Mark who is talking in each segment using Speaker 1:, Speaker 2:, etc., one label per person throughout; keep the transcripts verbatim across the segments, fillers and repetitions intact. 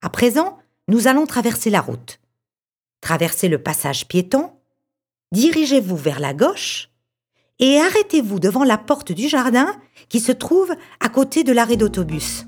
Speaker 1: À présent, nous allons traverser la route. Traversez le passage piéton, dirigez-vous vers la gauche et arrêtez-vous devant la porte du jardin qui se trouve à côté de l'arrêt d'autobus.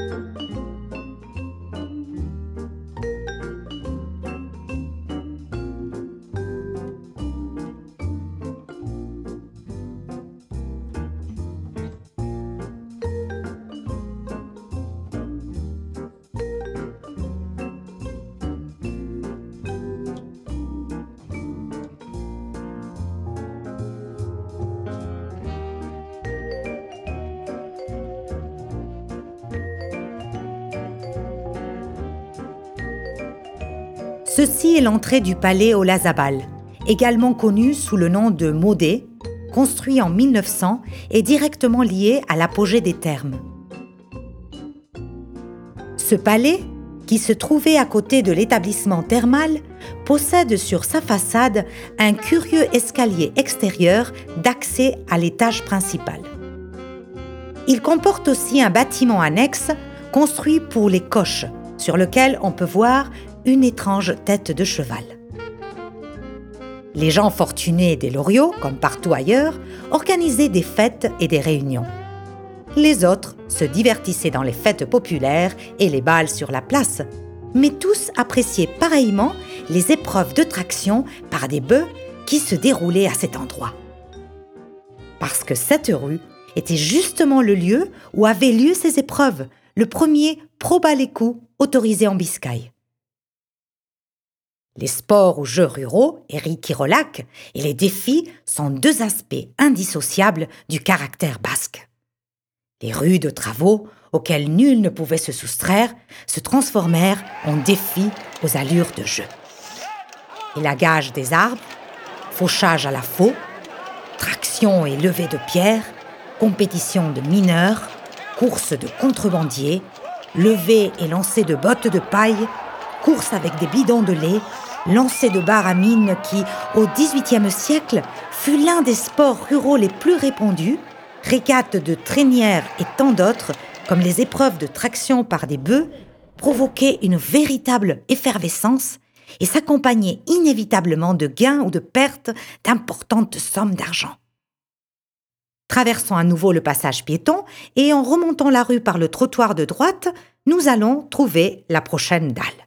Speaker 1: Ceci est l'entrée du palais Olazabal, également connu sous le nom de Modé, construit en mille neuf cents et directement lié à l'apogée des thermes. Ce palais, qui se trouvait à côté de l'établissement thermal, possède sur sa façade un curieux escalier extérieur d'accès à l'étage principal. Il comporte aussi un bâtiment annexe construit pour les coches, sur lequel on peut voir une étrange tête de cheval. Les gens fortunés des Loriots, comme partout ailleurs, organisaient des fêtes et des réunions. Les autres se divertissaient dans les fêtes populaires et les bals sur la place, mais tous appréciaient pareillement les épreuves de traction par des bœufs qui se déroulaient à cet endroit. Parce que cette rue était justement le lieu où avaient lieu ces épreuves, le premier Pro-Baleku autorisé en Biscaye. Les sports ou jeux ruraux, Eric Kirolac, et les défis sont deux aspects indissociables du caractère basque. Les rudes travaux, auxquels nul ne pouvait se soustraire, se transformèrent en défis aux allures de jeu. Élagage des arbres, fauchage à la faux, traction et levée de pierres, compétition de mineurs, course de contrebandiers, levée et lancer de bottes de paille, course avec des bidons de lait, lancer de barres à mine qui, au dix-huitième siècle, fut l'un des sports ruraux les plus répandus, régates de traînières et tant d'autres, comme les épreuves de traction par des bœufs, provoquaient une véritable effervescence et s'accompagnaient inévitablement de gains ou de pertes d'importantes sommes d'argent. Traversons à nouveau le passage piéton et en remontant la rue par le trottoir de droite, nous allons trouver la prochaine dalle.